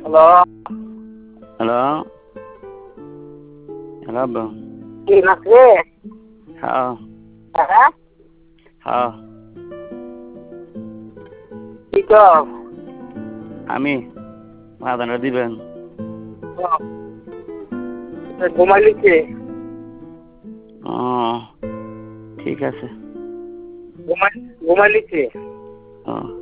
Hello hello hello আব্বু। কি নাচবে? হ্যাঁ হ্যাঁ হ্যাঁ কি কর? আমি মাদানরা দিবেন। ঘুমাইলিছে? ও ঠিক আছে। ঘুমাইলিছে? ও